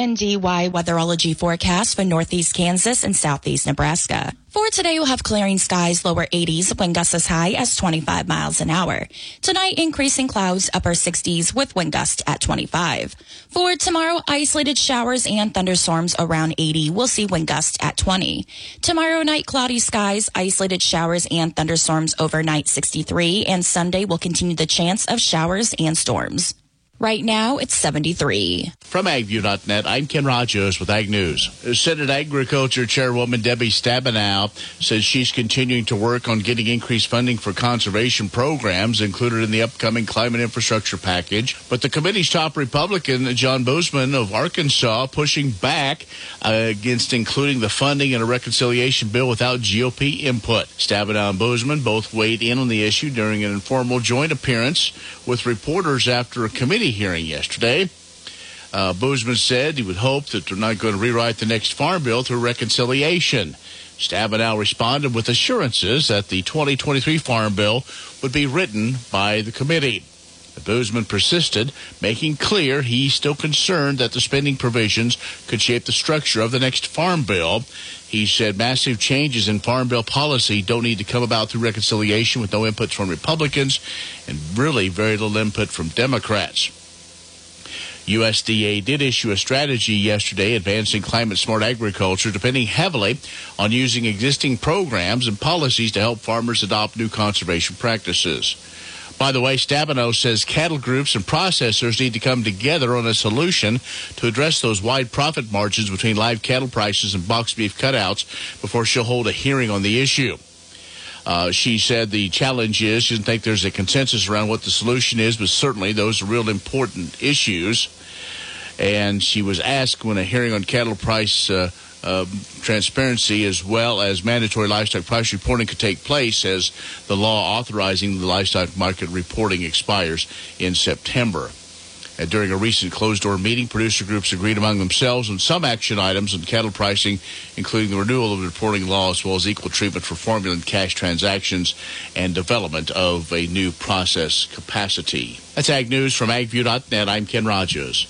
WNDY weatherology forecast for northeast Kansas and southeast Nebraska. For today, we'll have clearing skies, lower 80s, wind gusts as high as 25 miles an hour. Tonight, increasing clouds, upper 60s with wind gusts at 25. For tomorrow, isolated showers and thunderstorms around 80. We'll see wind gusts at 20. Tomorrow night, cloudy skies, isolated showers and thunderstorms overnight 63. And Sunday will continue the chance of showers and storms. Right now, it's 73. From AgView.net, I'm Ken Rogers with Ag News. Senate Agriculture Chairwoman Debbie Stabenow says she's continuing to work on getting increased funding for conservation programs included in the upcoming climate infrastructure package. But the committee's top Republican, John Boozman of Arkansas, pushing back against including the funding in a reconciliation bill without GOP input. Stabenow and Boozman both weighed in on the issue during an informal joint appearance with reporters after a committee hearing yesterday. Boozman said he would hope that they're not going to rewrite the next farm bill through reconciliation. Stabenow responded with assurances that the 2023 farm bill would be written by the committee. Boozman persisted, making clear he's still concerned that the spending provisions could shape the structure of the next farm bill. He said massive changes in farm bill policy don't need to come about through reconciliation with no input from Republicans and really very little input from Democrats. USDA did issue a strategy yesterday advancing climate-smart agriculture, depending heavily on using existing programs and policies to help farmers adopt new conservation practices. By the way, Stabenow says cattle groups and processors need to come together on a solution to address those wide profit margins between live cattle prices and boxed beef cutouts before she'll hold a hearing on the issue. She said the challenge is she doesn't think there's a consensus around what the solution is, but certainly those are real important issues. And she was asked when a hearing on cattle price transparency as well as mandatory livestock price reporting could take place as the law authorizing the livestock market reporting expires in September. And during a recent closed-door meeting, producer groups agreed among themselves on some action items on cattle pricing, including the renewal of the reporting law as well as equal treatment for formula and cash transactions and development of a new process capacity. That's Ag News from AgView.net. I'm Ken Rogers.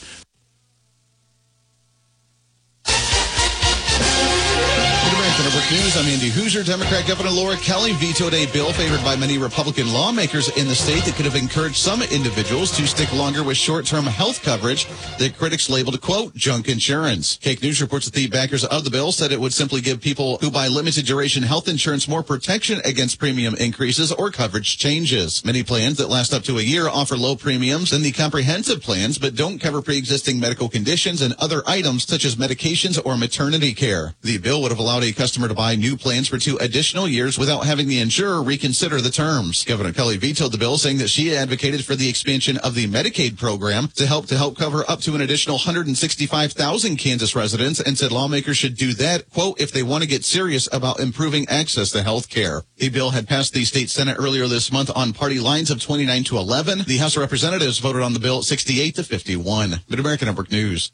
News. I'm Andy Hoosier. Democrat Governor Laura Kelly vetoed a bill favored by many Republican lawmakers in the state that could have encouraged some individuals to stick longer with short-term health coverage that critics labeled, quote, junk insurance. Cake News reports that the backers of the bill said it would simply give people who buy limited duration health insurance more protection against premium increases or coverage changes. Many plans that last up to a year offer low premiums than the comprehensive plans, but don't cover pre-existing medical conditions and other items such as medications or maternity care. The bill would have allowed a customer to buy new plans for 2 additional years without having the insurer reconsider the terms. Governor Kelly vetoed the bill, saying that she advocated for the expansion of the Medicaid program to help cover up to an additional 165,000 Kansas residents, and said lawmakers should do that, quote, if they want to get serious about improving access to health care. The bill had passed the state Senate earlier this month on party lines of 29-11. The House of Representatives voted on the bill 68-51. Mid-America Network News.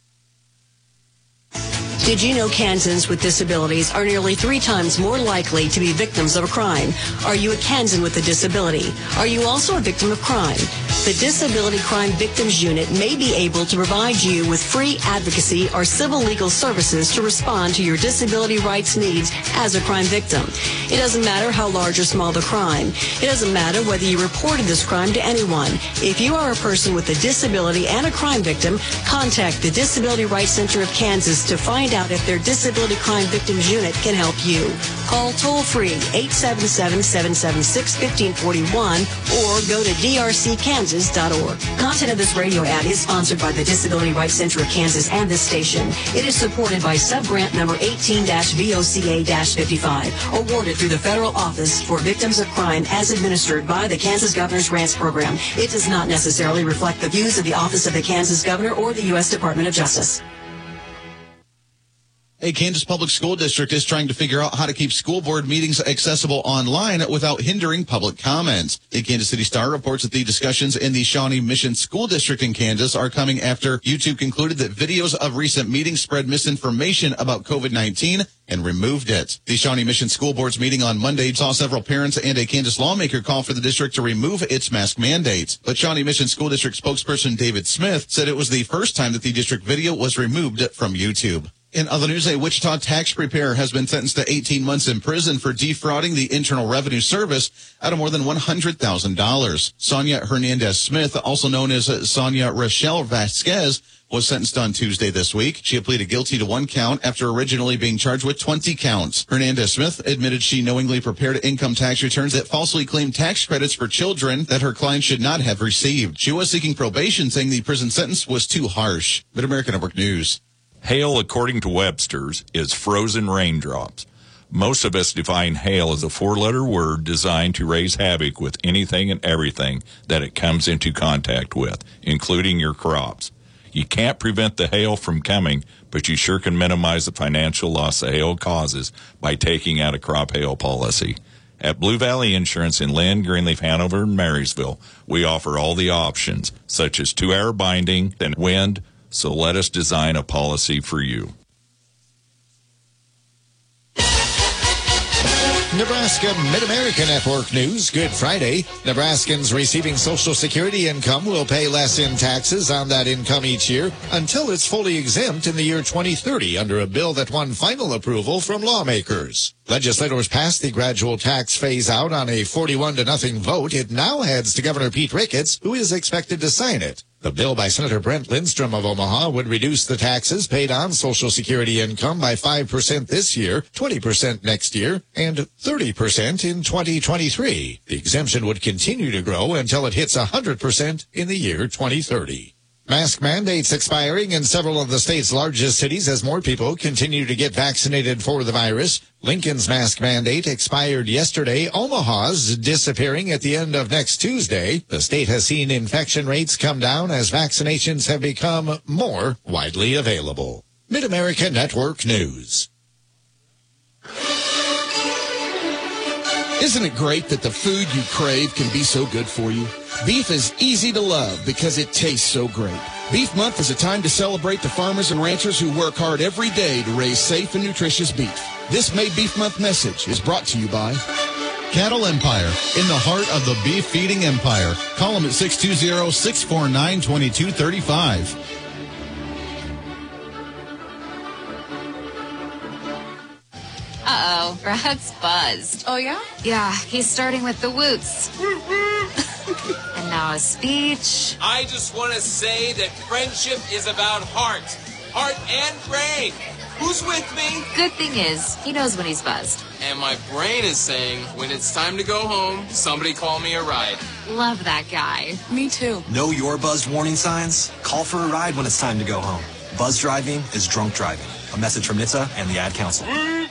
Did you know Kansans with disabilities are nearly 3 times more likely to be victims of a crime? Are you a Kansan with a disability? Are you also a victim of crime? The Disability Crime Victims Unit may be able to provide you with free advocacy or civil legal services to respond to your disability rights needs as a crime victim. It doesn't matter how large or small the crime. It doesn't matter whether you reported this crime to anyone. If you are a person with a disability and a crime victim, contact the Disability Rights Center of Kansas to find out if their Disability Crime Victims Unit can help you. Call toll-free 877-776-1541 or go to drckansas.org. Content of this radio ad is sponsored by the Disability Rights Center of Kansas and this station. It is supported by subgrant number 18-VOCA-55, awarded through the Federal Office for Victims of Crime as administered by the Kansas Governor's Grants Program. It does not necessarily reflect the views of the Office of the Kansas Governor or the U.S. Department of Justice. A Kansas public school district is trying to figure out how to keep school board meetings accessible online without hindering public comment. The Kansas City Star reports that the discussions in the Shawnee Mission School District in Kansas are coming after YouTube concluded that videos of recent meetings spread misinformation about COVID-19 and removed it. The Shawnee Mission School Board's meeting on Monday saw several parents and a Kansas lawmaker call for the district to remove its mask mandate. But Shawnee Mission School District spokesperson David Smith said it was the first time that the district video was removed from YouTube. In other news, a Wichita tax preparer has been sentenced to 18 months in prison for defrauding the Internal Revenue Service out of more than $100,000. Sonia Hernandez-Smith, also known as Sonia Rochelle Vasquez, was sentenced on Tuesday this week. She pleaded guilty to one count after originally being charged with 20 counts. Hernandez-Smith admitted she knowingly prepared income tax returns that falsely claimed tax credits for children that her client should not have received. She was seeking probation, saying the prison sentence was too harsh. Mid-America Network News. Hail, according to Webster's, is frozen raindrops. Most of us define hail as a four-letter word designed to raise havoc with anything and everything that it comes into contact with, including your crops. You can't prevent the hail from coming, but you sure can minimize the financial loss the hail causes by taking out a crop hail policy. At Blue Valley Insurance in Lynn, Greenleaf, Hanover, and Marysville, we offer all the options, such as 2-hour binding and wind, so let us design a policy for you. Nebraska Mid-America Network News. Good Friday. Nebraskans receiving Social Security income will pay less in taxes on that income each year until it's fully exempt in the year 2030 under a bill that won final approval from lawmakers. Legislators passed the gradual tax phase-out on a 41-0 vote. It now heads to Governor Pete Ricketts, who is expected to sign it. The bill by Senator Brent Lindstrom of Omaha would reduce the taxes paid on Social Security income by 5% this year, 20% next year, and 30% in 2023. The exemption would continue to grow until it hits 100% in the year 2030. Mask mandates expiring in several of the state's largest cities as more people continue to get vaccinated for the virus. Lincoln's mask mandate expired yesterday. Omaha's disappearing at the end of next Tuesday. The state has seen infection rates come down as vaccinations have become more widely available. Mid-America Network News. Isn't it great that the food you crave can be so good for you? Beef is easy to love because it tastes so great. Beef Month is a time to celebrate the farmers and ranchers who work hard every day to raise safe and nutritious beef. This May Beef Month message is brought to you by Cattle Empire, in the heart of the beef feeding empire. Call them at 620-649-2235. Uh-oh, Brad's buzzed. Oh, yeah? Yeah, he's starting with the woots. And now a speech. I just want to say that friendship is about heart and brain. Who's with me? Good thing is, he knows when he's buzzed. And my brain is saying, when it's time to go home, somebody call me a ride. Love that guy. Me too. Know your buzzed warning signs? Call for a ride when it's time to go home. Buzz driving is drunk driving. A message from NHTSA and the Ad Council.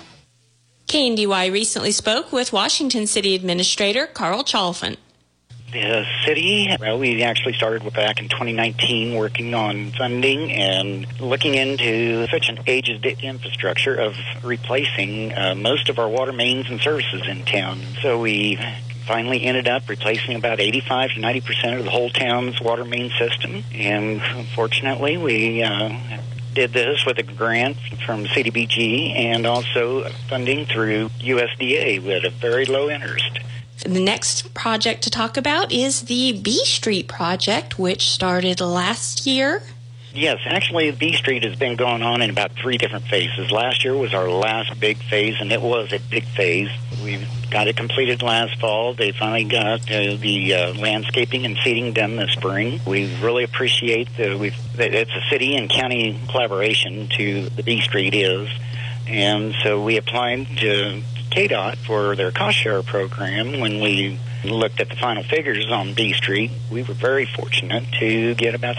KNDY recently spoke with Washington City Administrator Carl Chalfant. The city, well, we actually started back in 2019 working on funding and looking into such an aged infrastructure of replacing most of our water mains and services in town. So we finally ended up replacing about 85 to 90% of the whole town's water main system. And fortunately, we did this with a grant from CDBG and also funding through USDA with a very low interest. The next project to talk about is the B Street project, which started last year. Yes, actually, B Street has been going on in about 3 different phases. Last year was our last big phase, and it was a big phase. We got it completed last fall. They finally got the landscaping and seeding done this spring. We really appreciate it's a city and county collaboration to the B Street is. And so we applied to KDOT for their cost share program. When we looked at the final figures on B Street, we were very fortunate to get about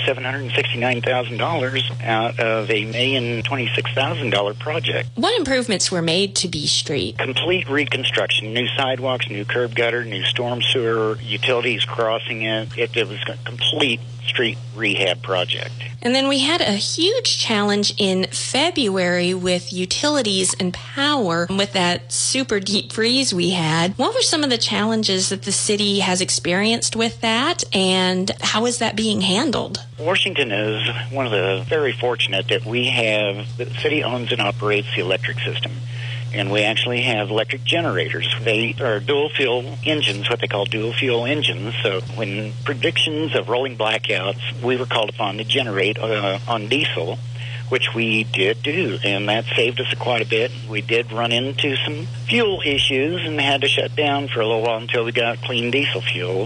$769,000 out of a $1,026,000 project. What improvements were made to B Street? Complete reconstruction, new sidewalks, new curb gutter, new storm sewer, utilities crossing it. It was a complete street rehab project. And then we had a huge challenge in February with utilities and power with that super deep freeze we had. What were some of the challenges that the city has experienced with that, and how is that being handled? Washington is one of the very fortunate that we have, the city owns and operates the electric system. And we actually have electric generators. They are dual fuel engines, what they call dual fuel engines. So when predictions of rolling blackouts, we were called upon to generate on diesel, which we did do, and that saved us quite a bit. We did run into some fuel issues and had to shut down for a little while until we got clean diesel fuel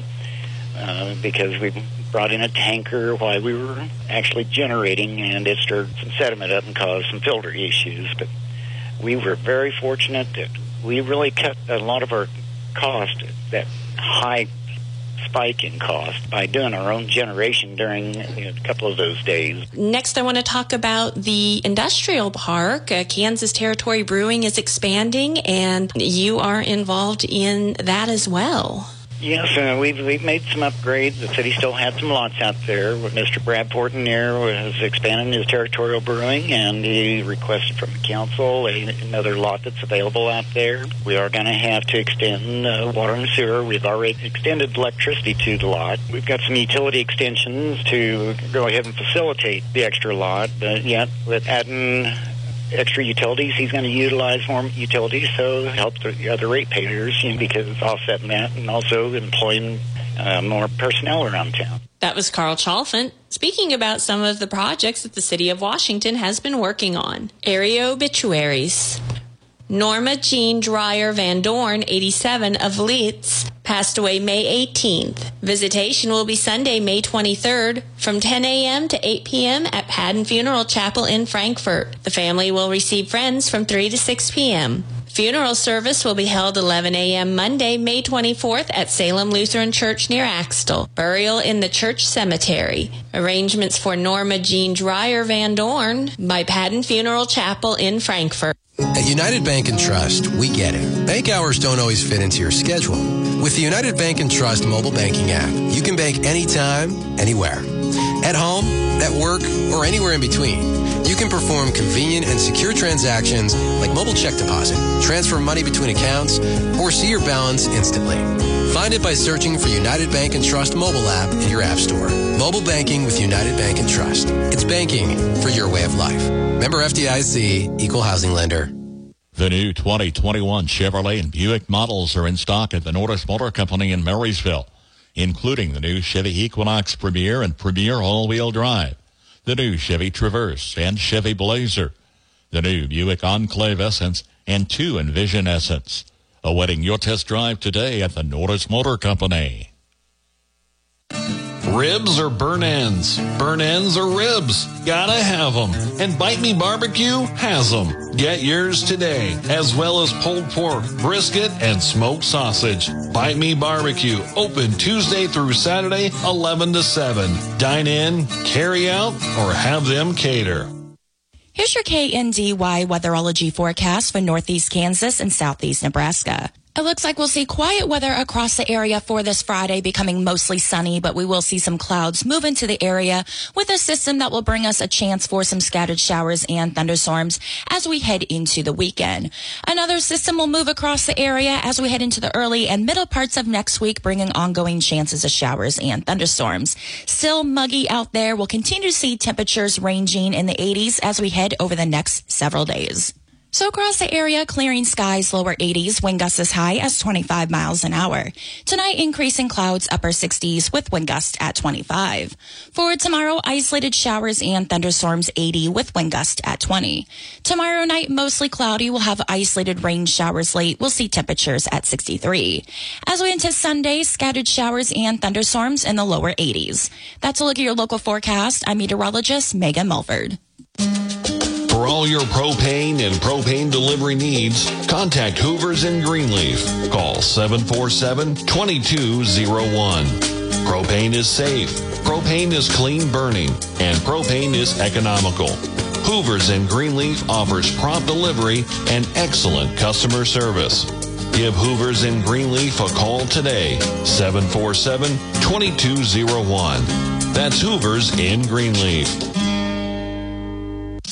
because we brought in a tanker while we were actually generating, and it stirred some sediment up and caused some filter issues. But we were very fortunate that we really cut a lot of our cost, that high spike in cost, by doing our own generation during a couple of those days. Next, I want to talk about the industrial park. Kansas Territory Brewing is expanding, and you are involved in that as well. Yes, we've made some upgrades. The city still had some lots out there. Mr. Brad Portenier was expanding his territorial brewing, and he requested from the council another lot that's available out there. We are going to have to extend water and sewer. We've already extended electricity to the lot. We've got some utility extensions to go ahead and facilitate the extra lot, but yet with adding extra utilities, he's going to utilize more utilities, so help the other ratepayers, because it's offsetting that, and also employing more personnel around town. That was Carl Chalfant speaking about some of the projects that the city of Washington has been working on. Area obituaries. Norma Jean Dreyer Van Dorn, 87, of Leeds, passed away May 18th. Visitation will be Sunday, May 23rd, from 10 a.m. to 8 p.m. at Padden Funeral Chapel in Frankfort. The family will receive friends from 3 to 6 p.m. Funeral service will be held 11 a.m. Monday, May 24th at Salem Lutheran Church near Axtell. Burial in the church cemetery. Arrangements for Norma Jean Dreyer Van Dorn by Padden Funeral Chapel in Frankfort. At United Bank & Trust, we get it. Bank hours don't always fit into your schedule. With the United Bank & Trust mobile banking app, you can bank anytime, anywhere. At home, at work, or anywhere in between. You can perform convenient and secure transactions like mobile check deposit, transfer money between accounts, or see your balance instantly. Find it by searching for United Bank & Trust mobile app in your app store. Mobile banking with United Bank & Trust. It's banking for your way of life. Member FDIC, Equal Housing Lender. The new 2021 Chevrolet and Buick models are in stock at the Norris Motor Company in Marysville, including the new Chevy Equinox Premier and Premier all-wheel drive, the new Chevy Traverse and Chevy Blazer, the new Buick Enclave Essence, and 2 Envision Essence. Awaiting your test drive today at the Norris Motor Company. Ribs or burn ends? Burn ends or ribs? Gotta have them. And Bite Me Barbecue has them. Get yours today, as well as pulled pork, brisket, and smoked sausage. Bite Me Barbecue, open Tuesday through Saturday, 11 to 7. Dine in, carry out, or have them cater. Here's your KNDY weatherology forecast for northeast Kansas and southeast Nebraska. It looks like we'll see quiet weather across the area for this Friday, becoming mostly sunny, but we will see some clouds move into the area with a system that will bring us a chance for some scattered showers and thunderstorms as we head into the weekend. Another system will move across the area as we head into the early and middle parts of next week, bringing ongoing chances of showers and thunderstorms. Still muggy out there. We'll continue to see temperatures ranging in the 80s as we head over the next several days. So across the area, clearing skies, lower 80s, wind gusts as high as 25 miles an hour. Tonight, increasing clouds, upper 60s with wind gusts at 25. For tomorrow, isolated showers and thunderstorms 80 with wind gusts at 20. Tomorrow night, mostly cloudy. We'll have isolated rain showers late. We'll see temperatures at 63. As we into Sunday, scattered showers and thunderstorms in the lower 80s. That's a look at your local forecast. I'm meteorologist Megan Mulford. For all your propane and propane delivery needs, contact Hoovers in Greenleaf. Call 747-2201. Propane is safe, propane is clean burning, and propane is economical. Hoovers in Greenleaf offers prompt delivery and excellent customer service. Give Hoovers in Greenleaf a call today, 747-2201. That's Hoovers in Greenleaf.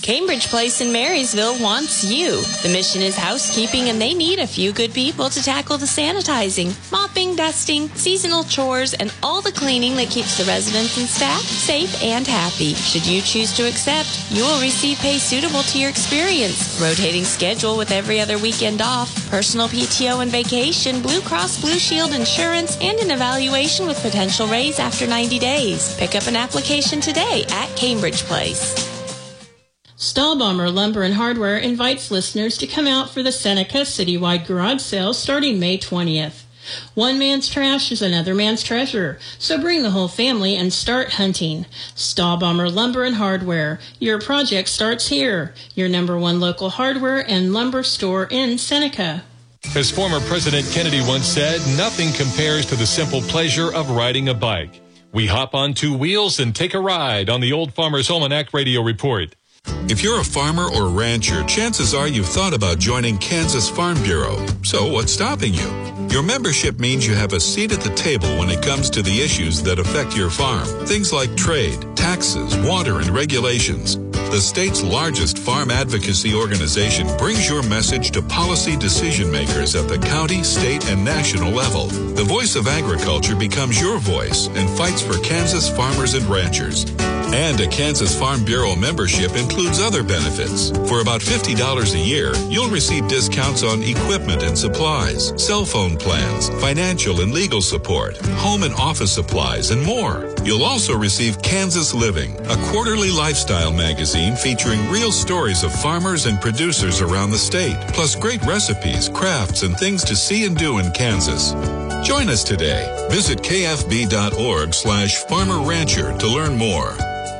Cambridge Place in Marysville wants you. The mission is housekeeping, and they need a few good people to tackle the sanitizing, mopping, dusting, seasonal chores, and all the cleaning that keeps the residents and staff safe and happy. Should you choose to accept, you will receive pay suitable to your experience. Rotating schedule with every other weekend off, personal PTO and vacation, Blue Cross Blue Shield insurance, and an evaluation with potential raise after 90 days. Pick up an application today at Cambridge Place. Stahlbomber Lumber and Hardware invites listeners to come out for the Seneca Citywide Garage Sale starting May 20th. One man's trash is another man's treasure, so bring the whole family and start hunting. Stahlbomber Lumber and Hardware. Your project starts here. Your #1 local hardware and lumber store in Seneca. As former President Kennedy once said, nothing compares to the simple pleasure of riding a bike. We hop on two wheels and take a ride on the Old Farmer's Almanac Radio Report. If you're a farmer or rancher, chances are you've thought about joining Kansas Farm Bureau. So what's stopping you? Your membership means you have a seat at the table when it comes to the issues that affect your farm. Things like trade, taxes, water, and regulations. The state's largest farm advocacy organization brings your message to policy decision makers at the county, state, and national level. The voice of agriculture becomes your voice and fights for Kansas farmers and ranchers. And a Kansas Farm Bureau membership includes other benefits. For about $50 a year, you'll receive discounts on equipment and supplies, cell phone plans, financial and legal support, home and office supplies, and more. You'll also receive Kansas Living, a quarterly lifestyle magazine featuring real stories of farmers and producers around the state, plus great recipes, crafts, and things to see and do in Kansas. Join us today. Visit kfb.org/farmer-rancher to learn more.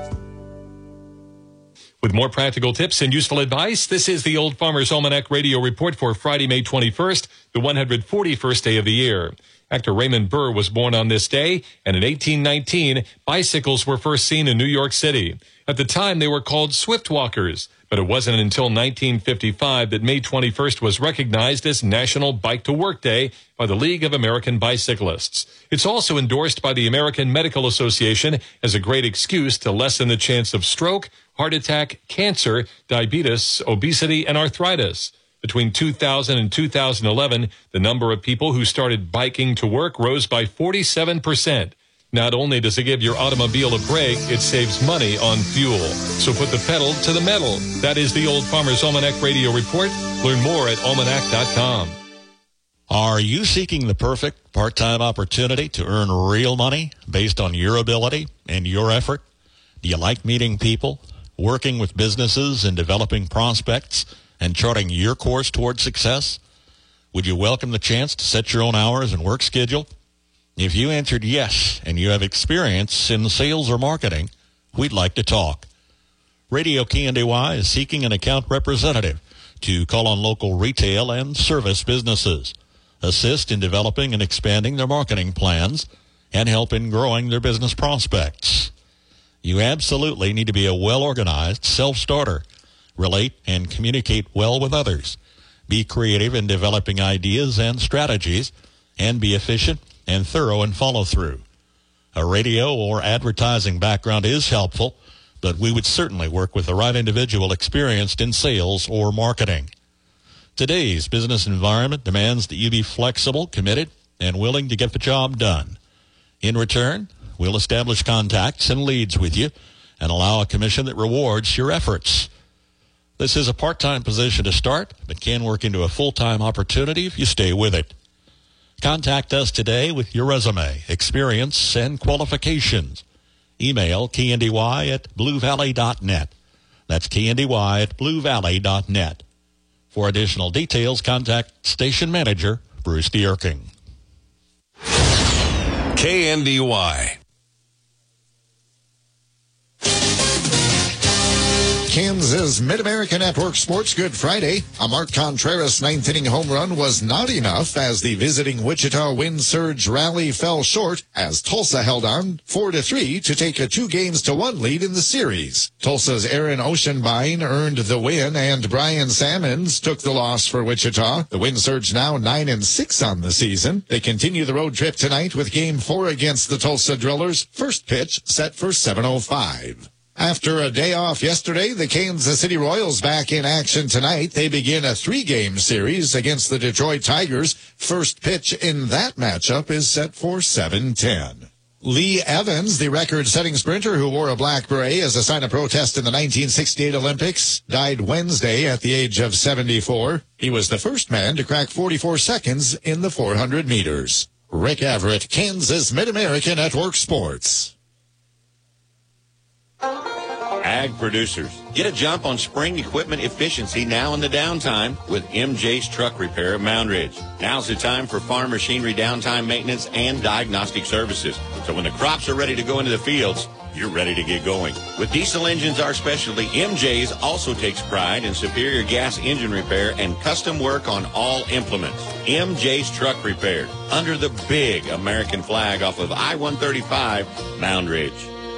With more practical tips and useful advice, this is the Old Farmer's Almanac Radio Report for Friday, May 21st, the 141st day of the year. Actor Raymond Burr was born on this day, and in 1819, bicycles were first seen in New York City. At the time, they were called Swift Walkers, but it wasn't until 1955 that May 21st was recognized as National Bike to Work Day by the League of American Bicyclists. It's also endorsed by the American Medical Association as a great excuse to lessen the chance of stroke, heart attack, cancer, diabetes, obesity, and arthritis. Between 2000 and 2011, the number of people who started biking to work rose by 47%. Not only does it give your automobile a break, it saves money on fuel. So put the pedal to the metal. That is the Old Farmer's Almanac Radio Report. Learn more at almanac.com. Are you seeking the perfect part-time opportunity to earn real money based on your ability and your effort? Do you like meeting people, working with businesses and developing prospects, and charting your course towards success? Would you welcome the chance to set your own hours and work schedule? If you answered yes and you have experience in sales or marketing, we'd like to talk. Radio KNDY is seeking an account representative to call on local retail and service businesses, assist in developing and expanding their marketing plans, and help in growing their business prospects. You absolutely need to be a well-organized self-starter, relate and communicate well with others, be creative in developing ideas and strategies, and be efficient and thorough in follow-through. A radio or advertising background is helpful, but we would certainly work with the right individual experienced in sales or marketing. Today's business environment demands that you be flexible, committed, and willing to get the job done. In return, we'll establish contacts and leads with you and allow a commission that rewards your efforts. This is a part-time position to start, but can work into a full-time opportunity if you stay with it. Contact us today with your resume, experience, and qualifications. Email kndy@bluevalley.net. That's kndy@bluevalley.net. For additional details, contact Station Manager Bruce Dierking. KNDY. Kansas Mid-America Network Sports Good Friday. A Mark Contreras ninth-inning home run was not enough as the visiting Wichita Wind Surge rally fell short as Tulsa held on 4-3 to take a 2-1 lead in the series. Tulsa's Aaron Oceanbine earned the win and Brian Sammons took the loss for Wichita. The Wind Surge now 9-6 on the season. They continue the road trip tonight with Game 4 against the Tulsa Drillers. First pitch set for 7:05. After a day off yesterday, the Kansas City Royals back in action tonight. They begin a 3-game series against the Detroit Tigers. First pitch in that matchup is set for 7:10. Lee Evans, the record-setting sprinter who wore a black beret as a sign of protest in the 1968 Olympics, died Wednesday at the age of 74. He was the first man to crack 44 seconds in the 400 meters. Rick Everett, Kansas Mid-America Network Sports. Ag producers, get a jump on spring equipment efficiency now in the downtime with MJ's Truck Repair at Mound Ridge. Now's the time for farm machinery downtime maintenance and diagnostic services. So when the crops are ready to go into the fields, you're ready to get going. With diesel engines our specialty, MJ's also takes pride in superior gas engine repair and custom work on all implements. MJ's Truck Repair, under the big American flag off of I-135, Mound Ridge.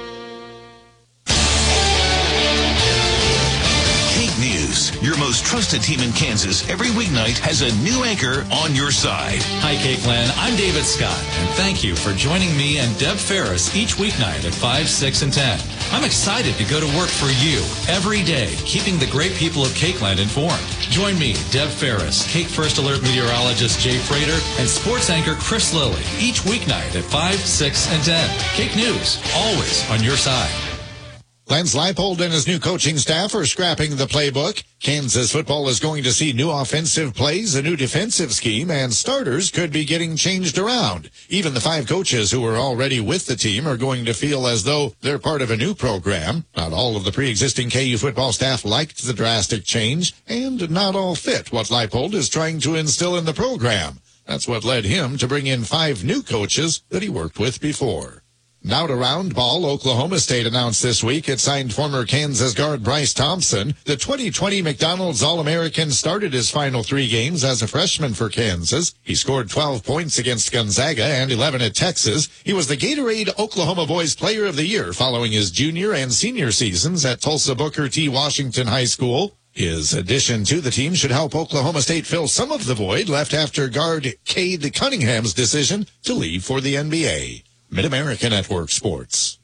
Your most trusted team in Kansas every weeknight has a new anchor on your side. Hi, Cakeland. I'm David Scott, and thank you for joining me and Deb Ferris each weeknight at 5, 6, and 10. I'm excited to go to work for you every day, keeping the great people of Cakeland informed. Join me, Deb Ferris, Cake First Alert meteorologist Jay Frater, and sports anchor Chris Lilly each weeknight at 5, 6, and 10. Cake News, always on your side. Lance Leipold and his new coaching staff are scrapping the playbook. Kansas football is going to see new offensive plays, a new defensive scheme, and starters could be getting changed around. Even the 5 coaches who are already with the team are going to feel as though they're part of a new program. Not all of the pre-existing KU football staff liked the drastic change, and not all fit what Leipold is trying to instill in the program. That's what led him to bring in 5 new coaches that he worked with before. Now to round ball, Oklahoma State announced this week it signed former Kansas guard Bryce Thompson. The 2020 McDonald's All-American started his final 3 games as a freshman for Kansas. He scored 12 points against Gonzaga and 11 at Texas. He was the Gatorade Oklahoma Boys Player of the Year following his junior and senior seasons at Tulsa Booker T. Washington High School. His addition to the team should help Oklahoma State fill some of the void left after guard Cade Cunningham's decision to leave for the NBA. Mid-America Network Sports.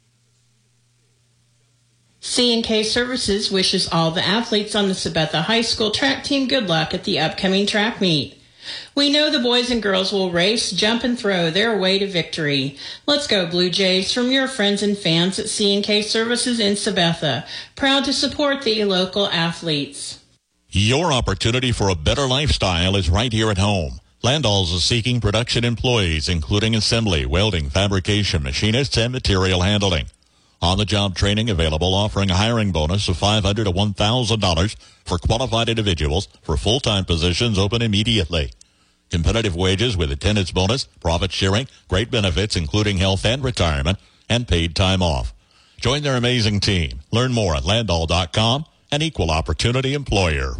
C&K Services wishes all the athletes on the Sabetha High School track team good luck at the upcoming track meet. We know the boys and girls will race, jump, and throw their way to victory. Let's go, Blue Jays, from your friends and fans at C&K Services in Sabetha. Proud to support the local athletes. Your opportunity for a better lifestyle is right here at home. Landalls is seeking production employees, including assembly, welding, fabrication, machinists, and material handling. On-the-job training available, offering a hiring bonus of $500 to $1,000 for qualified individuals for full-time positions open immediately. Competitive wages with attendance bonus, profit sharing, great benefits including health and retirement, and paid time off. Join their amazing team. Learn more at Landall.com, an equal opportunity employer.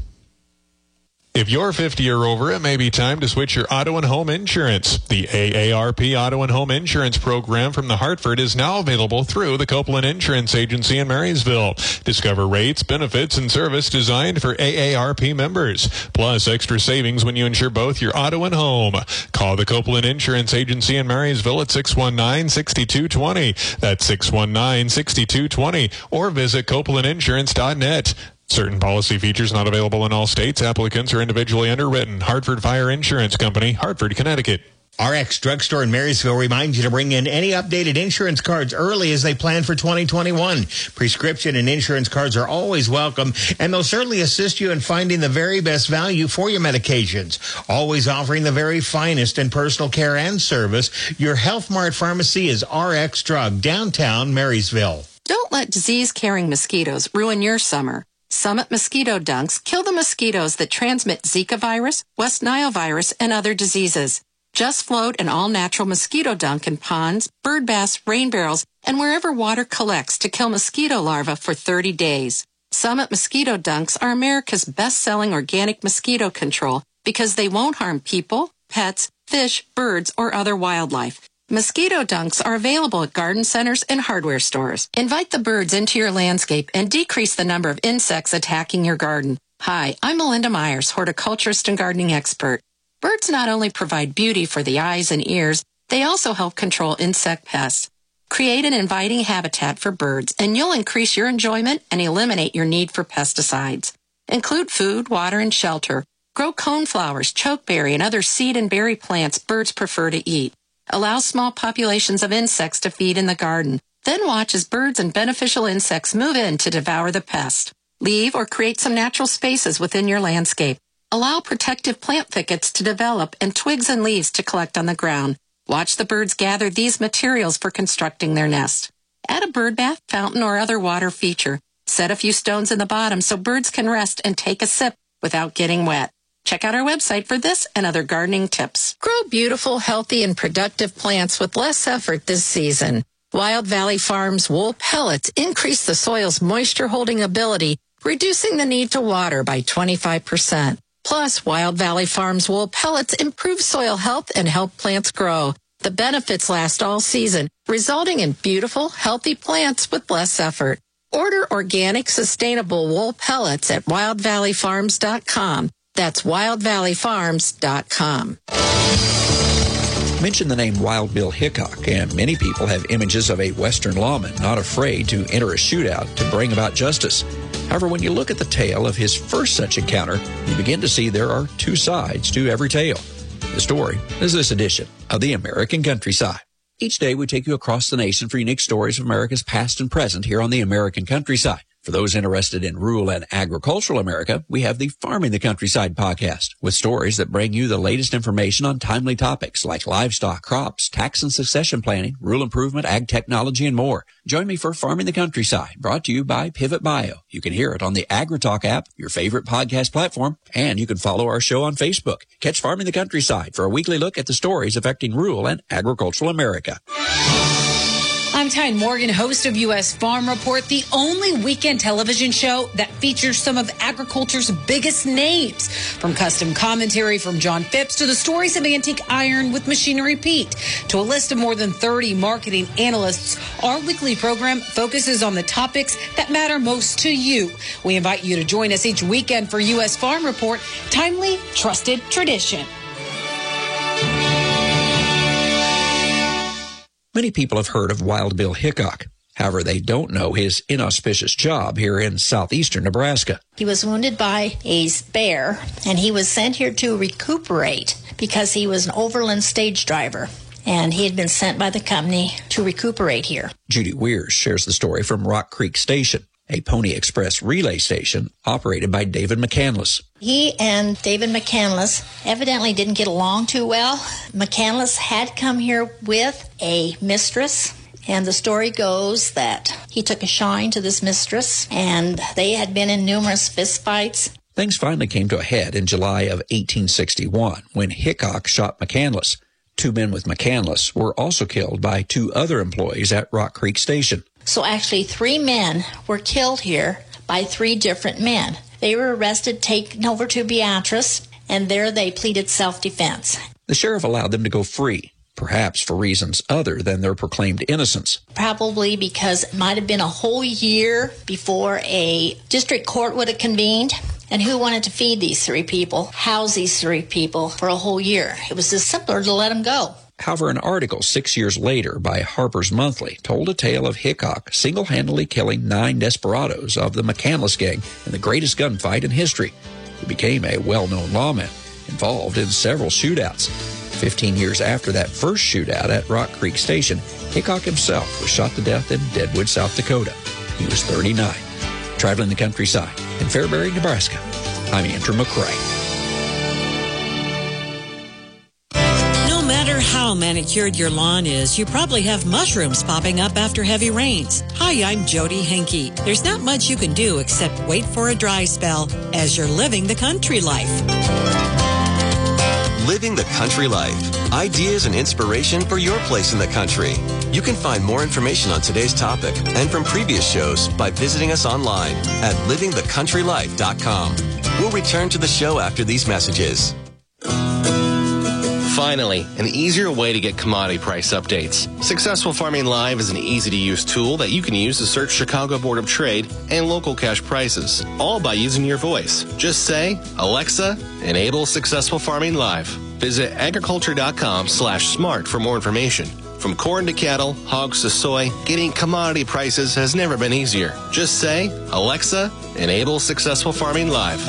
If you're 50 or over, it may be time to switch your auto and home insurance. The AARP Auto and Home Insurance Program from the Hartford is now available through the Copeland Insurance Agency in Marysville. Discover rates, benefits, and service designed for AARP members, plus extra savings when you insure both your auto and home. Call the Copeland Insurance Agency in Marysville at 619-6220. That's 619-6220. Or visit copelandinsurance.net. Certain policy features not available in all states. Applicants are individually underwritten. Hartford Fire Insurance Company, Hartford, Connecticut. RX Drugstore in Marysville reminds you to bring in any updated insurance cards early as they plan for 2021. Prescription and insurance cards are always welcome, and they'll certainly assist you in finding the very best value for your medications. Always offering the very finest in personal care and service, your Health Mart Pharmacy is RX Drug, downtown Marysville. Don't let disease-carrying mosquitoes ruin your summer. Summit Mosquito Dunks kill the mosquitoes that transmit Zika virus, West Nile virus, and other diseases. Just float an all-natural mosquito dunk in ponds, bird baths, rain barrels, and wherever water collects to kill mosquito larvae for 30 days. Summit Mosquito Dunks are America's best-selling organic mosquito control because they won't harm people, pets, fish, birds, or other wildlife. Mosquito dunks are available at garden centers and hardware stores. Invite the birds into your landscape and decrease the number of insects attacking your garden. Hi, I'm Melinda Myers, horticulturist and gardening expert. Birds not only provide beauty for the eyes and ears, they also help control insect pests. Create an inviting habitat for birds, and you'll increase your enjoyment and eliminate your need for pesticides. Include food, water, and shelter. Grow coneflowers, chokeberry, and other seed and berry plants birds prefer to eat. Allow small populations of insects to feed in the garden. Then watch as birds and beneficial insects move in to devour the pest. Leave or create some natural spaces within your landscape. Allow protective plant thickets to develop and twigs and leaves to collect on the ground. Watch the birds gather these materials for constructing their nest. Add a bird bath, fountain, or other water feature. Set a few stones in the bottom so birds can rest and take a sip without getting wet. Check out our website for this and other gardening tips. Grow beautiful, healthy, and productive plants with less effort this season. Wild Valley Farms wool pellets increase the soil's moisture-holding ability, reducing the need to water by 25%. Plus, Wild Valley Farms wool pellets improve soil health and help plants grow. The benefits last all season, resulting in beautiful, healthy plants with less effort. Order organic, sustainable wool pellets at wildvalleyfarms.com. That's wildvalleyfarms.com. Mention the name Wild Bill Hickok, and many people have images of a Western lawman not afraid to enter a shootout to bring about justice. However, when you look at the tale of his first such encounter, you begin to see there are two sides to every tale. The story is this edition of the American Countryside. Each day we take you across the nation for unique stories of America's past and present here on the American Countryside. For those interested in rural and agricultural America, we have the Farming the Countryside podcast with stories that bring you the latest information on timely topics like livestock, crops, tax and succession planning, rural improvement, ag technology, and more. Join me for Farming the Countryside, brought to you by Pivot Bio. You can hear it on the AgriTalk app, your favorite podcast platform, and you can follow our show on Facebook. Catch Farming the Countryside for a weekly look at the stories affecting rural and agricultural America. I'm Tyne Morgan, host of U.S. Farm Report, the only weekend television show that features some of agriculture's biggest names. From custom commentary from John Phipps to the stories of antique iron with Machinery Pete to a list of more than 30 marketing analysts, our weekly program focuses on the topics that matter most to you. We invite you to join us each weekend for U.S. Farm Report, timely, trusted tradition. Many people have heard of Wild Bill Hickok. However, they don't know his inauspicious job here in southeastern Nebraska. He was wounded by a bear, and he was sent here to recuperate because he was an overland stage driver, and he had been sent by the company to recuperate here. Judy Weirs shares the story from Rock Creek Station, a Pony Express relay station operated by David McCandless. He and David McCandless evidently didn't get along too well. McCandless had come here with a mistress, and the story goes that he took a shine to this mistress, and they had been in numerous fistfights. Things finally came to a head in July of 1861 when Hickok shot McCandless. Two men with McCandless were also killed by two other employees at Rock Creek Station. So actually 3 men were killed here by 3 different men. They were arrested, taken over to Beatrice, and there they pleaded self-defense. The sheriff allowed them to go free, perhaps for reasons other than their proclaimed innocence. Probably because it might have been a whole year before a district court would have convened. And who wanted to feed these 3 people, house these 3 people for a whole year? It was just simpler to let them go. However, an article 6 years later by Harper's Monthly told a tale of Hickok single-handedly killing 9 desperados of the McCandless gang in the greatest gunfight in history. He became a well-known lawman, involved in several shootouts. 15 years after that first shootout at Rock Creek Station, Hickok himself was shot to death in Deadwood, South Dakota. He was 39. Traveling the countryside in Fairbury, Nebraska, I'm Andrew McCrae. No matter how manicured your lawn is, you probably have mushrooms popping up after heavy rains. Hi, I'm Jody Henke. There's not much you can do except wait for a dry spell as you're living the country life. Living the Country Life. Ideas and inspiration for your place in the country. You can find more information on today's topic and from previous shows by visiting us online at livingthecountrylife.com. We'll return to the show after these messages. Finally, an easier way to get commodity price updates. Successful Farming Live is an easy-to-use tool that you can use to search Chicago Board of Trade and local cash prices, all by using your voice. Just say, Alexa, enable Successful Farming Live. Visit agriculture.com/smart for more information. From corn to cattle, hogs to soy, getting commodity prices has never been easier. Just say, Alexa, enable Successful Farming Live.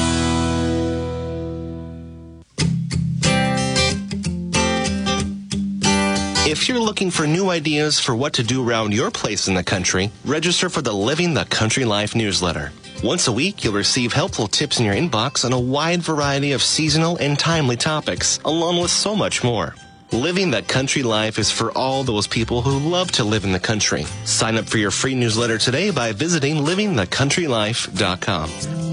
If you're looking for new ideas for what to do around your place in the country, register for the Living the Country Life newsletter. Once a week, you'll receive helpful tips in your inbox on a wide variety of seasonal and timely topics, along with so much more. Living the Country Life is for all those people who love to live in the country. Sign up for your free newsletter today by visiting livingthecountrylife.com.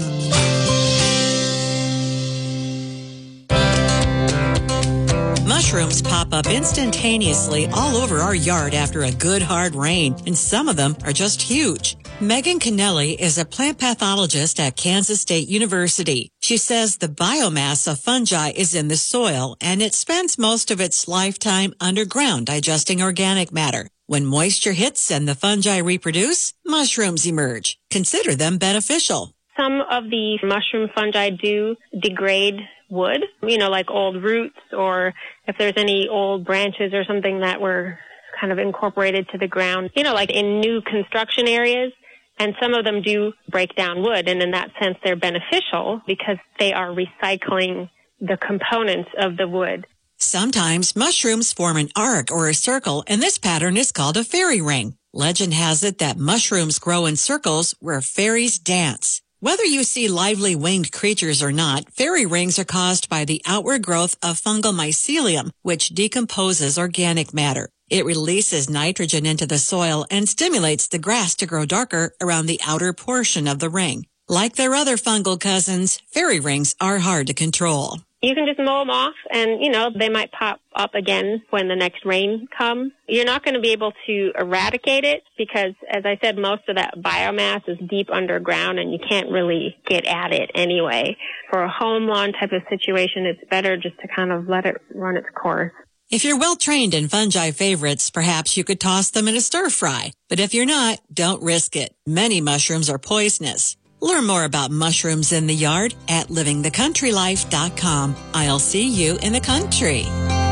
Mushrooms pop up instantaneously all over our yard after a good hard rain, and some of them are just huge. Megan Kennelly is a plant pathologist at Kansas State University. She says the biomass of fungi is in the soil, and it spends most of its lifetime underground digesting organic matter. When moisture hits and the fungi reproduce, mushrooms emerge. Consider them beneficial. Some of the mushroom fungi do degrade wood, like old roots, or if there's any old branches or something that were kind of incorporated to the ground, like in new construction areas. And some of them do break down wood, and in that sense they're beneficial because they are recycling the components of the wood. Sometimes mushrooms form an arc or a circle, and this pattern is called a fairy ring. Legend has it that mushrooms grow in circles where fairies dance. Whether you see lively winged creatures or not, fairy rings are caused by the outward growth of fungal mycelium, which decomposes organic matter. It releases nitrogen into the soil and stimulates the grass to grow darker around the outer portion of the ring. Like their other fungal cousins, fairy rings are hard to control. You can just mow them off and, they might pop up again when the next rain comes. You're not going to be able to eradicate it because, as I said, most of that biomass is deep underground and you can't really get at it anyway. For a home lawn type of situation, it's better just to kind of let it run its course. If you're well trained in fungi favorites, perhaps you could toss them in a stir fry. But if you're not, don't risk it. Many mushrooms are poisonous. Learn more about mushrooms in the yard at livingthecountrylife.com. I'll see you in the country.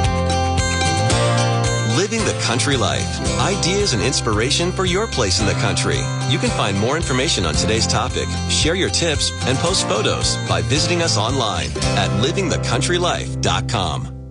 Living the Country Life. Ideas and inspiration for your place in the country. You can find more information on today's topic, share your tips, and post photos by visiting us online at livingthecountrylife.com.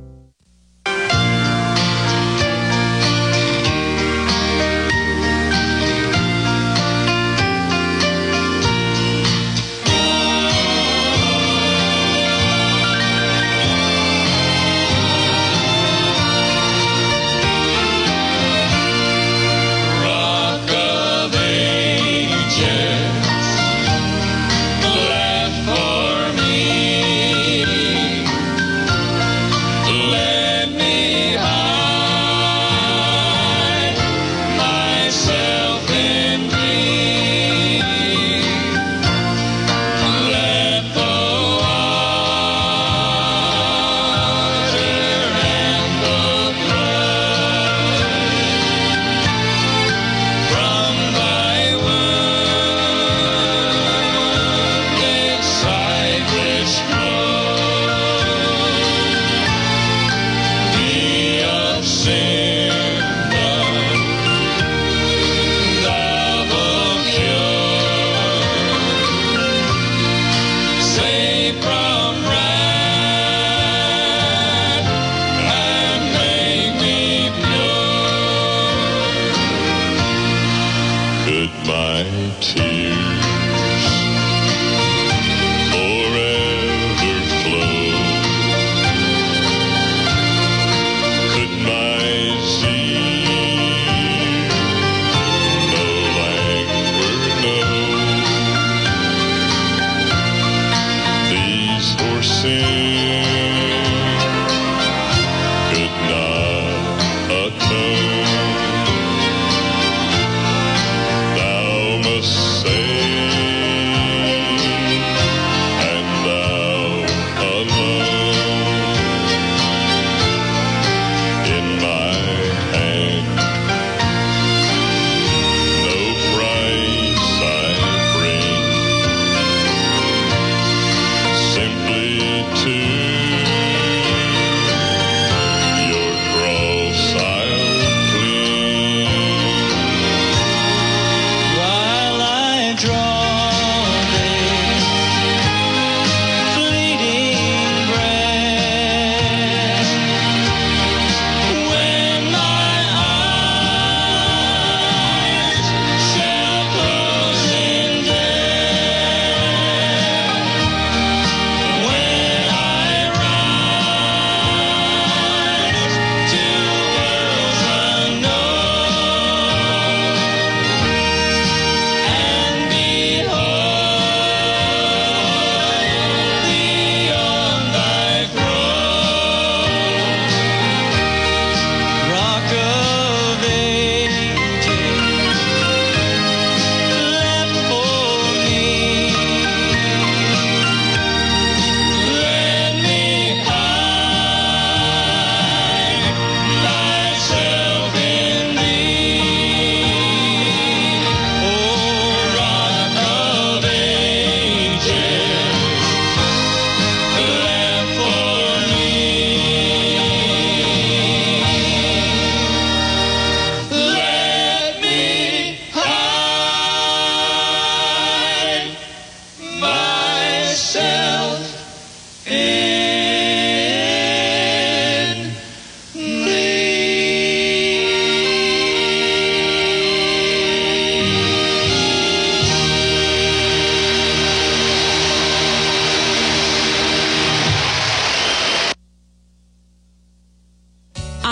To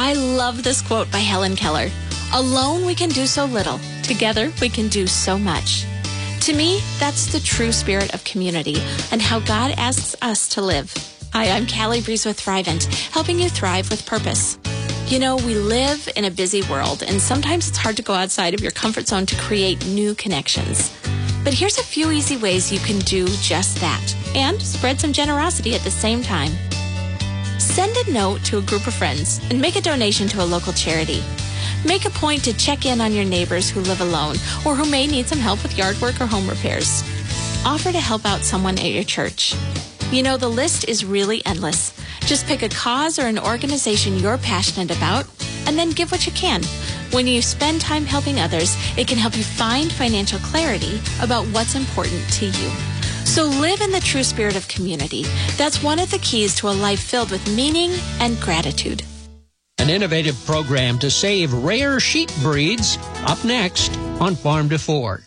I love this quote by Helen Keller. Alone we can do so little. Together we can do so much. To me, that's the true spirit of community and how God asks us to live. Hi, I'm Callie Breeze with Thrivent, helping you thrive with purpose. You know, we live in a busy world, and sometimes it's hard to go outside of your comfort zone to create new connections. But here's a few easy ways you can do just that, and spread some generosity at the same time. Send a note to a group of friends and make a donation to a local charity. Make a point to check in on your neighbors who live alone or who may need some help with yard work or home repairs. Offer to help out someone at your church. You know, the list is really endless. Just pick a cause or an organization you're passionate about and then give what you can. When you spend time helping others, it can help you find financial clarity about what's important to you. So live in the true spirit of community. That's one of the keys to a life filled with meaning and gratitude. An innovative program to save rare sheep breeds. Up next on Farm to Fork.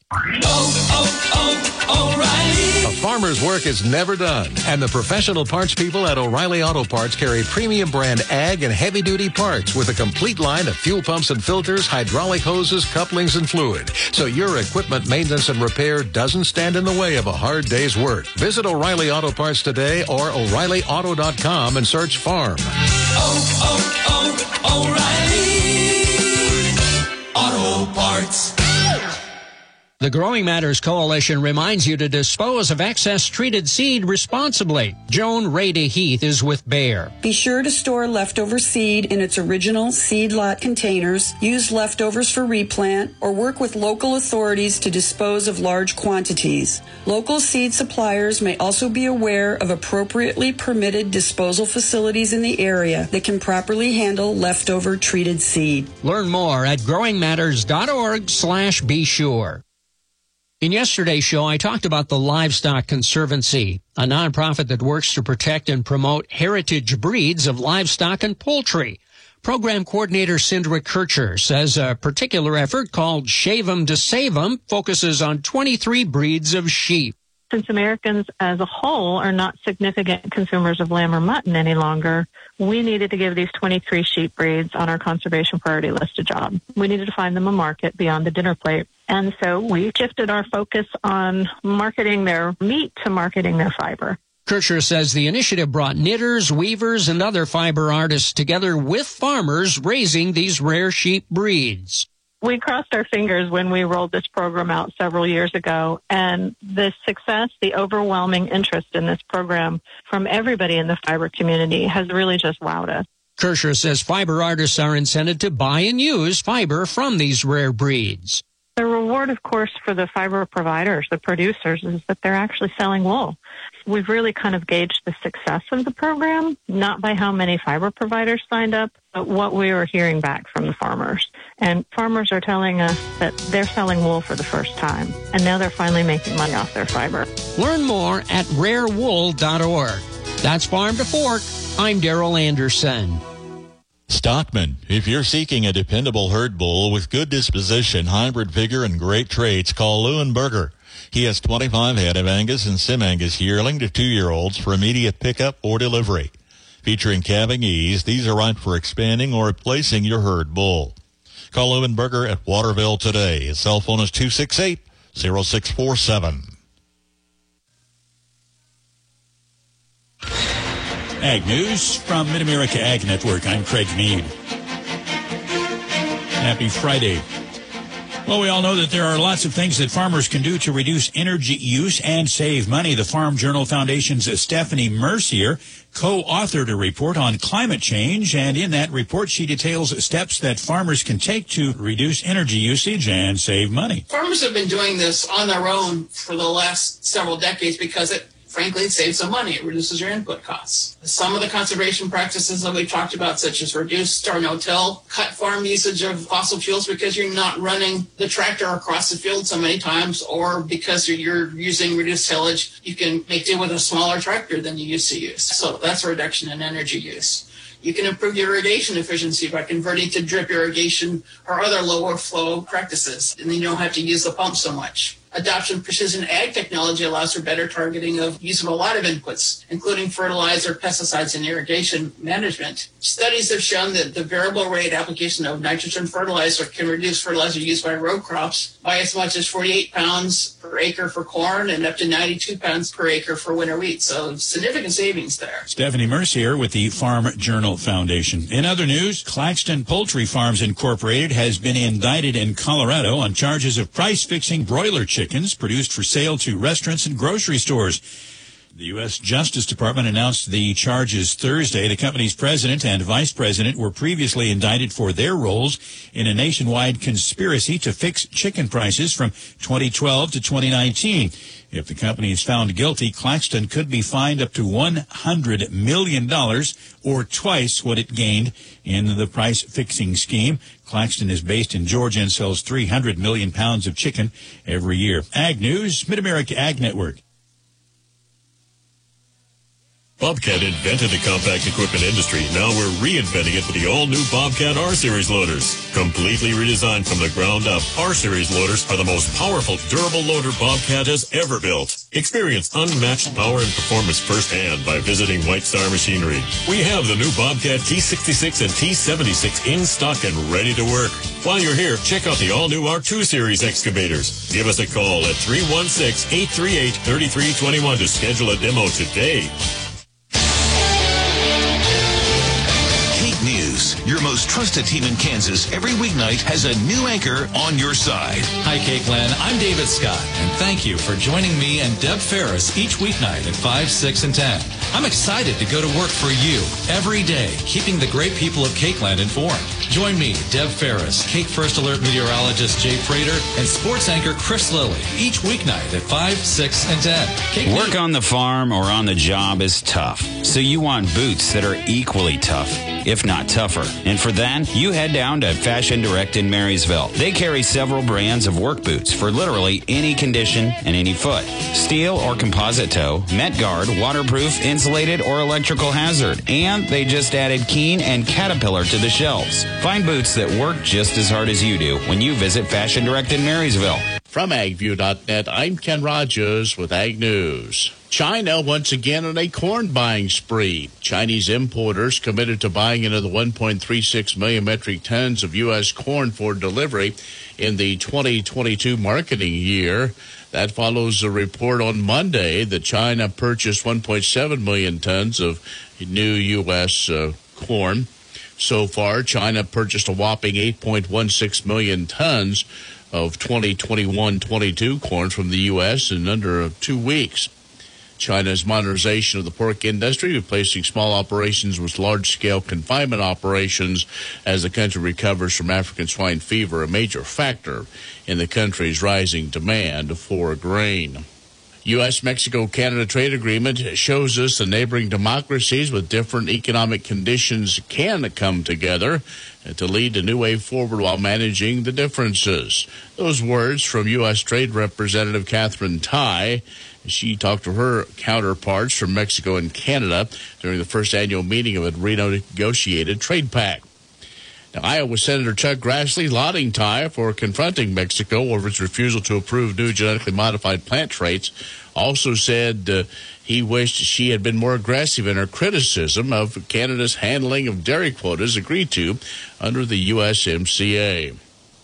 O'Reilly. A farmer's work is never done, and the professional parts people at O'Reilly Auto Parts carry premium brand ag and heavy-duty parts with a complete line of fuel pumps and filters, hydraulic hoses, couplings, and fluid, so your equipment maintenance and repair doesn't stand in the way of a hard day's work. Visit O'Reilly Auto Parts today or O'ReillyAuto.com and search farm. O'Reilly Auto Parts. The Growing Matters Coalition reminds you to dispose of excess treated seed responsibly. Joan Rada Heath is with Bayer. Be sure to store leftover seed in its original seed lot containers, use leftovers for replant, or work with local authorities to dispose of large quantities. Local seed suppliers may also be aware of appropriately permitted disposal facilities in the area that can properly handle leftover treated seed. Learn more at growingmatters.org/be sure. In yesterday's show, I talked about the Livestock Conservancy, a nonprofit that works to protect and promote heritage breeds of livestock and poultry. Program coordinator Cindra Kircher says a particular effort called Shave 'em to Save 'em focuses on 23 breeds of sheep. Since Americans as a whole are not significant consumers of lamb or mutton any longer, we needed to give these 23 sheep breeds on our conservation priority list a job. We needed to find them a market beyond the dinner plate. And so we shifted our focus on marketing their meat to marketing their fiber. Kircher says the initiative brought knitters, weavers, and other fiber artists together with farmers raising these rare sheep breeds. We crossed our fingers when we rolled this program out several years ago, and the success, the overwhelming interest in this program from everybody in the fiber community has really just wowed us. Kircher says fiber artists are incented to buy and use fiber from these rare breeds. The reward, of course, for the fiber providers, the producers, is that they're actually selling wool. We've really kind of gauged the success of the program, not by how many fiber providers signed up, but what we were hearing back from the farmers. And farmers are telling us that they're selling wool for the first time, and now they're finally making money off their fiber. Learn more at rarewool.org. That's Farm to Fork. I'm Daryl Anderson. Stockman, if you're seeking a dependable herd bull with good disposition, hybrid vigor, and great traits, call Leuenberger. He has 25 head of Angus and Sim-Angus yearling to 2-year-olds for immediate pickup or delivery. Featuring calving ease, these are right for expanding or replacing your herd bull. Call Leuenberger at Waterville today. His cell phone is 268-0647. Ag News from Mid-America Ag Network. I'm Craig Mead. Happy Friday. Well, we all know that there are lots of things that farmers can do to reduce energy use and save money. The Farm Journal Foundation's Stephanie Mercier co-authored a report on climate change, and in that report she details steps that farmers can take to reduce energy usage and save money. Farmers have been doing this on their own for the last several decades because it saves some money. It reduces your input costs. Some of the conservation practices that we talked about, such as reduced or no-till, cut farm usage of fossil fuels because you're not running the tractor across the field so many times, or because you're using reduced tillage, you can make do with a smaller tractor than you used to use. So that's a reduction in energy use. You can improve your irrigation efficiency by converting to drip irrigation or other lower flow practices, and then you don't have to use the pump so much. adoption of precision ag technology allows for better targeting of use of a lot of inputs, including fertilizer, pesticides, and irrigation management. Studies have shown that the variable rate application of nitrogen fertilizer can reduce fertilizer use by row crops by as much as 48 pounds per acre for corn and up to 92 pounds per acre for winter wheat. So significant savings there. Stephanie Mercier with the Farm Journal Foundation. In other news, Claxton Poultry Farms Incorporated has been indicted in Colorado on charges of price-fixing broiler chickens produced for sale to restaurants and grocery stores. The U.S. Justice Department announced the charges Thursday. The company's president and vice president were previously indicted for their roles in a nationwide conspiracy to fix chicken prices from 2012 to 2019. If the company is found guilty, Claxton could be fined up to $100 million, or twice what it gained in the price-fixing scheme. Claxton is based in Georgia and sells 300 million pounds of chicken every year. Ag News, Mid-America Ag Network. Bobcat invented the compact equipment industry. Now we're reinventing it with the all-new Bobcat R-Series loaders. Completely redesigned from the ground up, R-Series loaders are the most powerful, durable loader Bobcat has ever built. Experience unmatched power and performance firsthand by visiting White Star Machinery. We have the new Bobcat T66 and T76 in stock and ready to work. While you're here, check out the all-new R2 Series excavators. Give us a call at 316-838-3321 to schedule a demo today. News. Your most trusted team in Kansas every weeknight has a new anchor on your side. Hi, Cakeland. I'm David Scott, and thank you for joining me and Deb Ferris each weeknight at 5, 6, and 10. I'm excited to go to work for you every day, keeping the great people of Cakeland informed. Join me, Deb Ferris, Cake First Alert meteorologist Jay Prater, and sports anchor Chris Lilly each weeknight at 5, 6, and 10. Cake Work on the farm or on the job is tough, so you want boots that are equally tough, if not tougher. And for that, you head down to Fashion Direct in Marysville. They carry several brands of work boots for literally any condition and any foot. Steel or composite toe, Met Guard, waterproof, insulated, or electrical hazard. And they just added Keen and Caterpillar to the shelves. Find boots that work just as hard as you do when you visit Fashion Direct in Marysville. From AgView.net, I'm Ken Rogers with Ag News. China once again on a corn buying spree. Chinese importers committed to buying another 1.36 million metric tons of U.S. corn for delivery in the 2022 marketing year. That follows a report on Monday that China purchased 1.7 million tons of new U.S. corn. So far, China purchased a whopping 8.16 million tons of 2021-22 corn from the U.S. in under 2 weeks. China's modernization of the pork industry, replacing small operations with large-scale confinement operations as the country recovers from African swine fever, a major factor in the country's rising demand for grain. U.S.-Mexico-Canada trade agreement shows us the neighboring democracies with different economic conditions can come together to lead a new way forward while managing the differences. Those words from U.S. Trade Representative Catherine Tai. She talked to her counterparts from Mexico and Canada during the first annual meeting of a renegotiated trade pact. Now, Iowa Senator Chuck Grassley lauding Tai for confronting Mexico over its refusal to approve new genetically modified plant traits. Also said he wished she had been more aggressive in her criticism of Canada's handling of dairy quotas agreed to under the USMCA.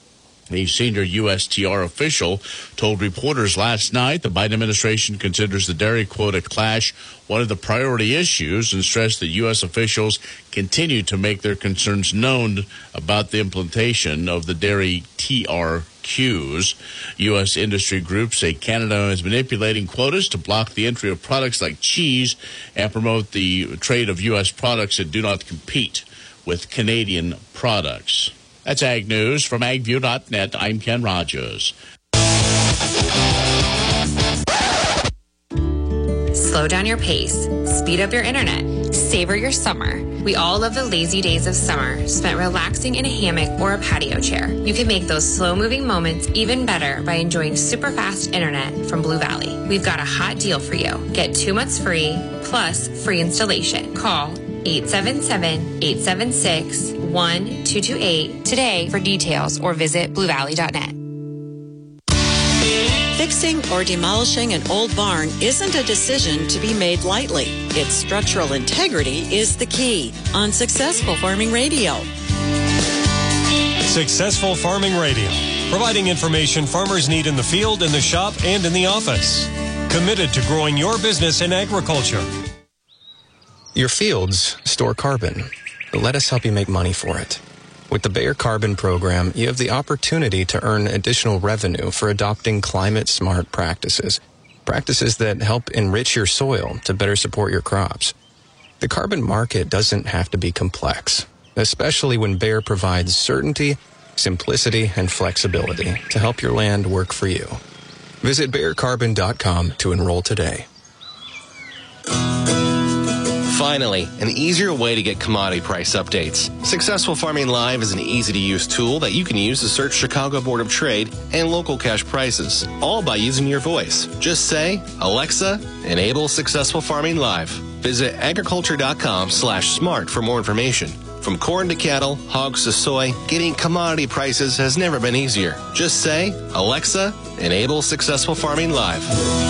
A senior USTR official told reporters last night the Biden administration considers the dairy quota clash one of the priority issues and stressed that U.S. officials continue to make their concerns known about the implementation of the dairy TRQs. U.S. industry groups say Canada is manipulating quotas to block the entry of products like cheese and promote the trade of U.S. products that do not compete with Canadian products. That's Ag News from AgView.net. I'm Ken Rogers. Slow down your pace. Speed up your internet. Savor your summer. We all love the lazy days of summer, spent relaxing in a hammock or a patio chair. You can make those slow-moving moments even better by enjoying super fast internet from Blue Valley. We've got a hot deal for you. Get 2 months free, plus free installation. Call 877-876-1228 today for details or visit BlueValley.net. Fixing or demolishing an old barn isn't a decision to be made lightly. Its structural integrity is the key on Successful Farming Radio. Successful Farming Radio, providing information farmers need in the field, in the shop, and in the office. Committed to growing your business in agriculture. Your fields store carbon. Let us help you make money for it. With the Bayer Carbon Program, you have the opportunity to earn additional revenue for adopting climate-smart practices. Practices that help enrich your soil to better support your crops. The carbon market doesn't have to be complex, especially when Bayer provides certainty, simplicity, and flexibility to help your land work for you. Visit BayerCarbon.com to enroll today. Finally, an easier way to get commodity price updates. Successful Farming Live is an easy-to-use tool that you can use to search Chicago Board of Trade and local cash prices, all by using your voice. Just say, Alexa, enable Successful Farming Live. Visit agriculture.com/smart for more information. From corn to cattle, hogs to soy, getting commodity prices has never been easier. Just say, Alexa, enable Successful Farming Live.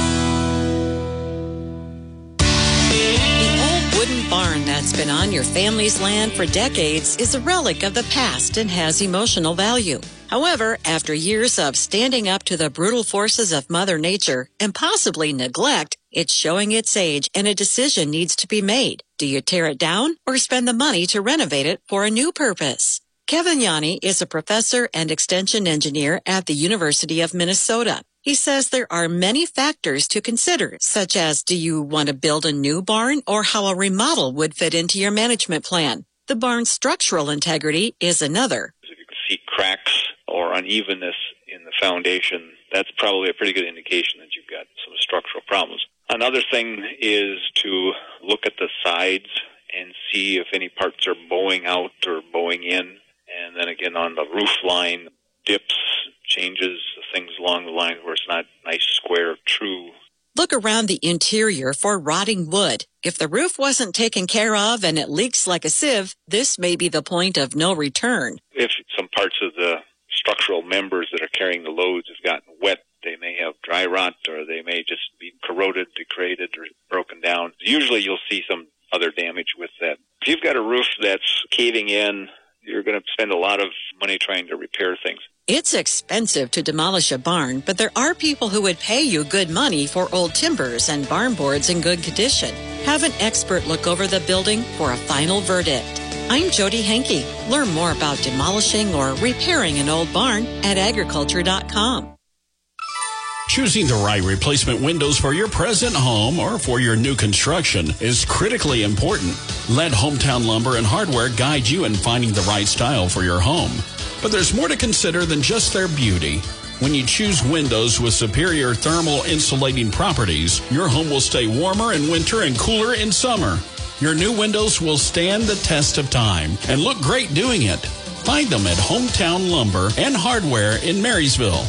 Barn that's been on your family's land for decades is a relic of the past and has emotional value. However, after years of standing up to the brutal forces of Mother Nature and possibly neglect, it's showing its age and a decision needs to be made. Do you tear it down or spend the money to renovate it for a new purpose? Kevin Yanni is a professor and extension engineer at the University of Minnesota. He says there are many factors to consider, such as do you want to build a new barn or how a remodel would fit into your management plan. The barn's structural integrity is another. If you can see cracks or unevenness in the foundation, that's probably a pretty good indication that you've got some structural problems. Another thing is to look at the sides and see if any parts are bowing out or bowing in. And then again on the roof line, dips, changes, things along the line where it's not nice, square, true. Look around the interior for rotting wood. If the roof wasn't taken care of and it leaks like a sieve, this may be the point of no return. If some parts of the structural members that are carrying the loads have gotten wet, they may have dry rot or they may just be corroded, degraded, or broken down. Usually you'll see some other damage with that. If you've got a roof that's caving in, you're going to spend a lot of money trying to repair things. It's expensive to demolish a barn, but there are people who would pay you good money for old timbers and barn boards in good condition. Have an expert look over the building for a final verdict. I'm Jody Henke. Learn more about demolishing or repairing an old barn at agriculture.com. Choosing the right replacement windows for your present home or for your new construction is critically important. Let Hometown Lumber and Hardware guide you in finding the right style for your home. But there's more to consider than just their beauty. When you choose windows with superior thermal insulating properties, your home will stay warmer in winter and cooler in summer. Your new windows will stand the test of time and look great doing it. Find them at Hometown Lumber and Hardware in Marysville.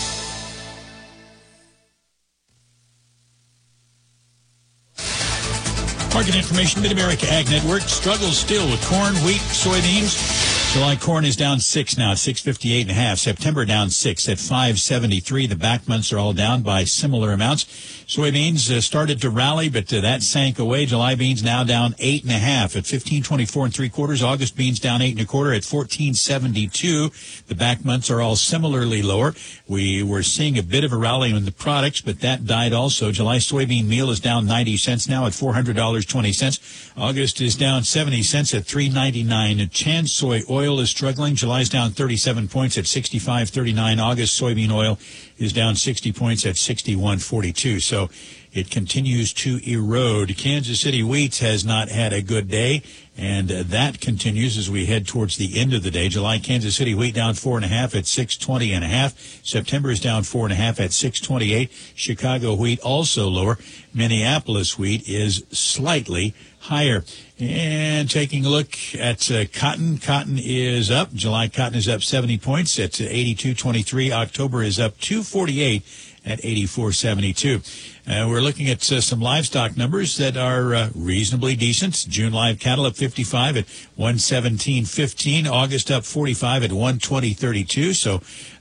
Market information, Mid-America Ag Network struggles still with corn, wheat, soybeans. July corn is down 6 now at 658.5. September down 6 at 573. The back months are all down by similar amounts. Soybeans started to rally, but that sank away. July beans now down 8.5 at 1524 3/4. August beans down 8 1/4 at 1472. The back months are all similarly lower. We were seeing a bit of a rally in the products, but that died also. July soybean meal is down 90 cents now at $400.20. August is down 70 cents at $3.99. Chan soy oil is struggling. July's down 37 points at 65.39. August soybean oil is down 60 points at 61.42. So it continues to erode. Kansas City wheat has not had a good day, and that continues as we head towards the end of the day. July Kansas City wheat down 4.5 at 620.5. September is down 4.5 at 628. Chicago wheat also lower. Minneapolis wheat is slightly higher. And taking a look at cotton, cotton is up. July cotton is up 70 points at 82.23. October is up 248 at 84.72. We're looking at some livestock numbers that are reasonably decent. June live cattle up 55 at 117.15. August up 45 at 120.32. So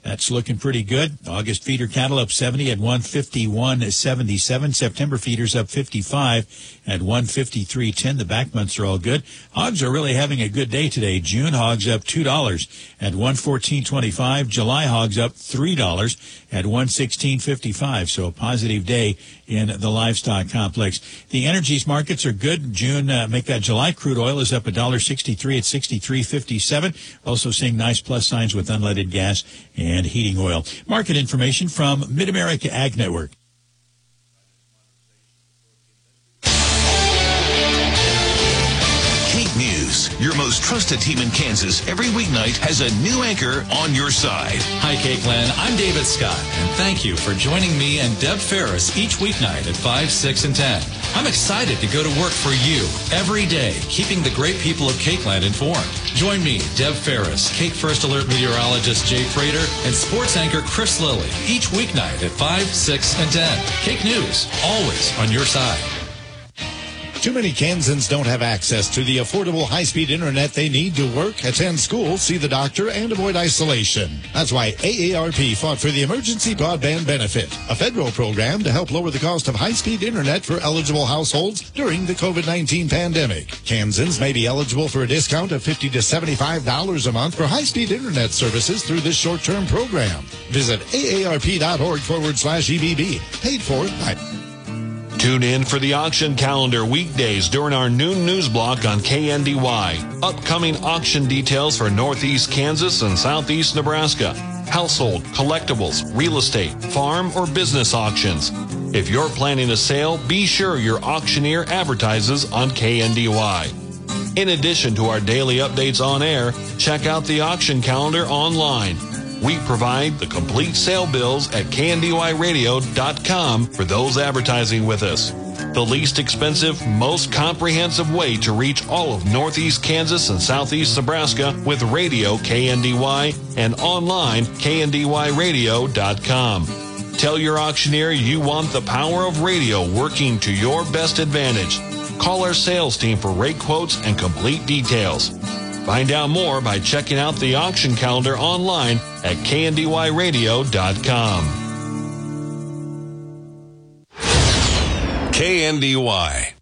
That's looking pretty good. August feeder cattle up 70 at 151.77. September feeders up 55 at 153.10. The back months are all good. Hogs are really having a good day today. June hogs up $2 at 114.25. July hogs up $3 at 116.55. So a positive day in the livestock complex. The energies markets are good. June, make that July crude oil is up $1.63 at 63.57. Also seeing nice plus signs with unleaded gas and heating oil. Market information from Mid-America Ag Network. Kate News, your most trusted team in Kansas, every weeknight has a new anchor on your side. Hi, Cakeland. I'm David Scott, and thank you for joining me and Deb Ferris each weeknight at 5, 6, and 10. I'm excited to go to work for you every day, keeping the great people of Cakeland informed. Join me, Deb Ferris, Cake First Alert meteorologist Jay Frater, and sports anchor Chris Lilly each weeknight at 5, 6, and 10. Cake News, always on your side. Too many Kansans don't have access to the affordable high-speed internet they need to work, attend school, see the doctor, and avoid isolation. That's why AARP fought for the Emergency Broadband Benefit, a federal program to help lower the cost of high-speed internet for eligible households during the COVID-19 pandemic. Kansans may be eligible for a discount of $50 to $75 a month for high-speed internet services through this short-term program. Visit aarp.org/EBB. Paid for by... Tune in for the auction calendar weekdays during our noon news block on KNDY. Upcoming auction details for Northeast Kansas and Southeast Nebraska. Household, collectibles, real estate, farm, or business auctions. If you're planning a sale, be sure your auctioneer advertises on KNDY. In addition to our daily updates on air, check out the auction calendar online. We provide the complete sale bills at kndyradio.com for those advertising with us. The least expensive, most comprehensive way to reach all of Northeast Kansas and Southeast Nebraska with radio KNDY and online kndyradio.com. Tell your auctioneer you want the power of radio working to your best advantage. Call our sales team for rate quotes and complete details. Find out more by checking out the auction calendar online at kndyradio.com. KNDY.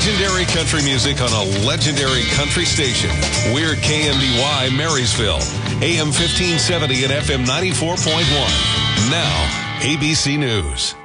Legendary country music on a legendary country station. We're KMDY Marysville, AM 1570 and FM 94.1. Now, ABC News.